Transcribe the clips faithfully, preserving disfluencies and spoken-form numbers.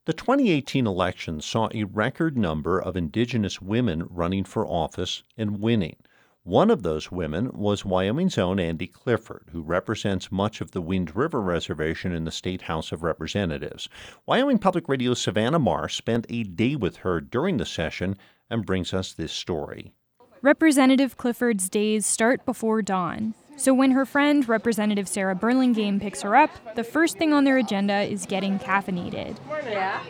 The twenty eighteen election saw a record number of Indigenous women running for office and winning. One of those women was Wyoming's own Andy Clifford, who represents much of the Wind River Reservation in the State House of Representatives. Wyoming Public Radio's Savannah Marr spent a day with her during the session and brings us this story. Representative Clifford's days start before dawn. So when her friend, Representative Sarah Burlingame, picks her up, the first thing on their agenda is getting caffeinated. Yeah.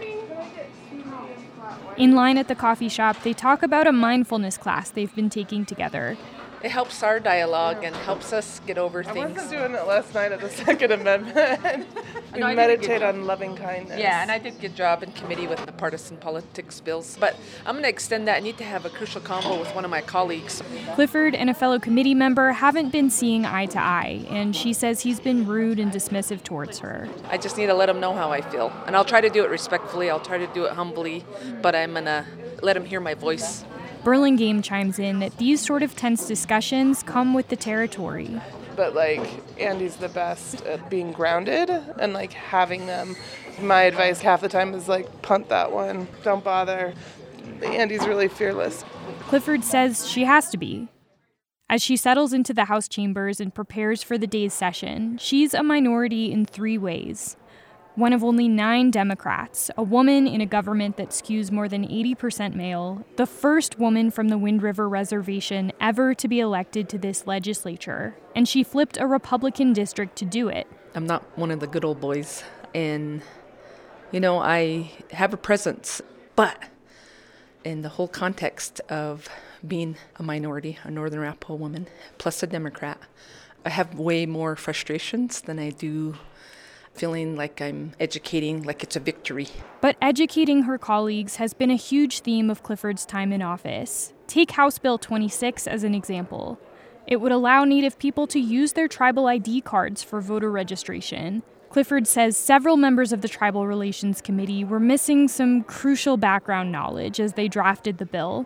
In line at the coffee shop, they talk about a mindfulness class they've been taking together. It helps our dialogue and helps us get over things. I wasn't doing it last night at the Second Amendment. We no, meditate on loving kindness. Yeah, and I did a good job in committee with the partisan politics bills. But I'm going to extend that. I need to have a crucial combo with one of my colleagues. Clifford and a fellow committee member haven't been seeing eye to eye, and she says he's been rude and dismissive towards her. I just need to let him know how I feel. And I'll try to do it respectfully. I'll try to do it humbly, but I'm going to let him hear my voice. Burlingame chimes in that these sort of tense discussions come with the territory. But, like, Andy's the best at being grounded and, like, having them. My advice half the time is, like, punt that one. Don't bother. Andy's really fearless. Clifford says she has to be. As she settles into the House chambers and prepares for the day's session, she's a minority in three ways. One of only nine Democrats, a woman in a government that skews more than eighty percent male, the first woman from the Wind River Reservation ever to be elected to this legislature, and she flipped a Republican district to do it. I'm not one of the good old boys, and, you know, I have a presence, but in the whole context of being a minority, a Northern Arapaho woman, plus a Democrat, I have way more frustrations than I do feeling like I'm educating like it's a victory. But educating her colleagues has been a huge theme of Clifford's time in office. Take House Bill twenty-six as an example. It would allow Native people to use their tribal I D cards for voter registration. Clifford says several members of the Tribal Relations Committee were missing some crucial background knowledge as they drafted the bill.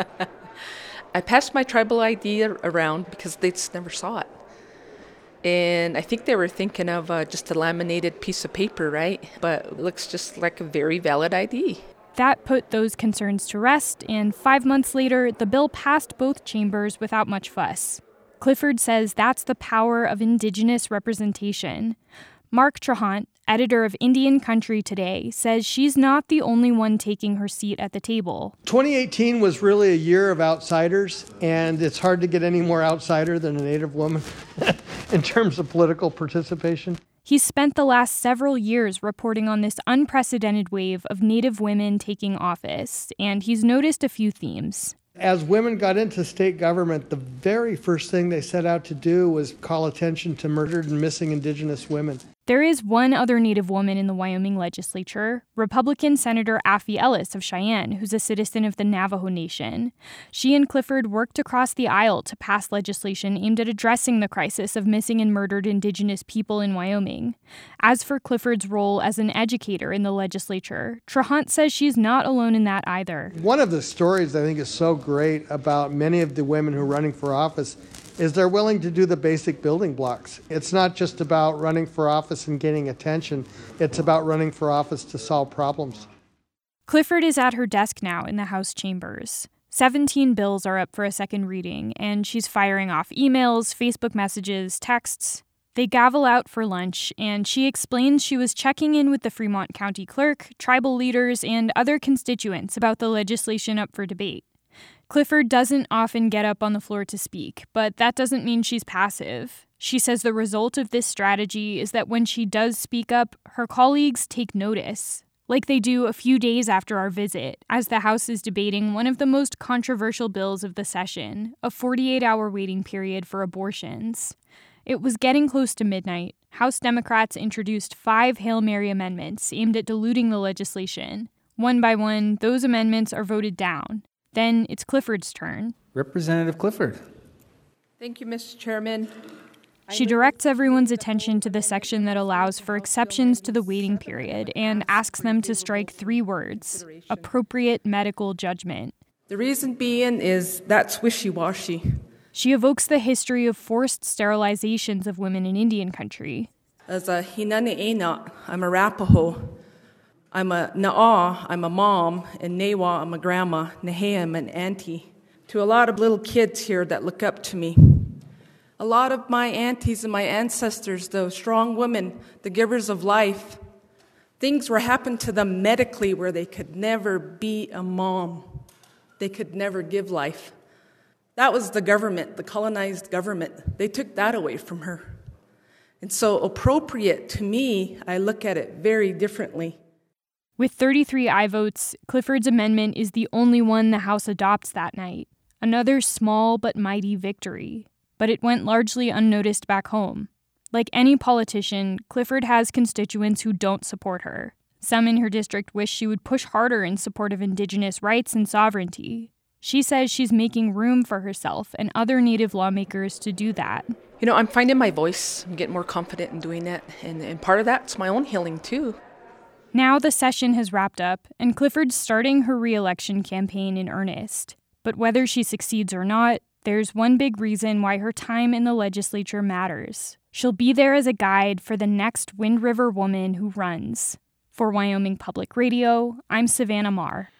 I passed my tribal I D around because they just never saw it. And I think they were thinking of uh, just a laminated piece of paper, right? But it looks just like a very valid I D. That put those concerns to rest, and five months later, the bill passed both chambers without much fuss. Clifford says that's the power of Indigenous representation. Mark Trahant, editor of Indian Country Today, says she's not the only one taking her seat at the table. twenty eighteen was really a year of outsiders, and it's hard to get any more outsider than a Native woman in terms of political participation. He's spent the last several years reporting on this unprecedented wave of Native women taking office, and he's noticed a few themes. As women got into state government, the very first thing they set out to do was call attention to murdered and missing Indigenous women. There is one other Native woman in the Wyoming legislature, Republican Senator Affie Ellis of Cheyenne, who's a citizen of the Navajo Nation. She and Clifford worked across the aisle to pass legislation aimed at addressing the crisis of missing and murdered Indigenous people in Wyoming. As for Clifford's role as an educator in the legislature, Trahant says she's not alone in that either. One of the stories I think is so great about many of the women who are running for office is they're willing to do the basic building blocks. It's not just about running for office and getting attention. It's about running for office to solve problems. Clifford is at her desk now in the House chambers. Seventeen bills are up for a second reading, and she's firing off emails, Facebook messages, texts. They gavel out for lunch, and she explains she was checking in with the Fremont County Clerk, tribal leaders, and other constituents about the legislation up for debate. Clifford doesn't often get up on the floor to speak, but that doesn't mean she's passive. She says the result of this strategy is that when she does speak up, her colleagues take notice, like they do a few days after our visit, as the House is debating one of the most controversial bills of the session, a forty-eight hour waiting period for abortions. It was getting close to midnight. House Democrats introduced five Hail Mary amendments aimed at diluting the legislation. One by one, those amendments are voted down. Then it's Clifford's turn. Representative Clifford. Thank you, Mister Chairman. She directs everyone's attention to the section that allows for exceptions to the waiting period and asks them to strike three words: appropriate medical judgment. The reason being is that's wishy-washy. She evokes the history of forced sterilizations of women in Indian country. As a Hinane Aina, I'm Arapaho. I'm a Na'ah, I'm a mom, and Newa, I'm a grandma, Nehe, I'm an auntie. To a lot of little kids here that look up to me. A lot of my aunties and my ancestors, those strong women, the givers of life, things were happening to them medically where they could never be a mom. They could never give life. That was the government, the colonized government. They took that away from her. And so appropriate to me, I look at it very differently. With thirty-three aye votes, Clifford's amendment is the only one the House adopts that night. Another small but mighty victory. But it went largely unnoticed back home. Like any politician, Clifford has constituents who don't support her. Some in her district wish she would push harder in support of Indigenous rights and sovereignty. She says she's making room for herself and other Native lawmakers to do that. You know, I'm finding my voice. I'm getting more confident in doing it. And, and part of that's my own healing, too. Now the session has wrapped up, and Clifford's starting her re-election campaign in earnest. But whether she succeeds or not, there's one big reason why her time in the legislature matters. She'll be there as a guide for the next Wind River woman who runs. For Wyoming Public Radio, I'm Savannah Marr.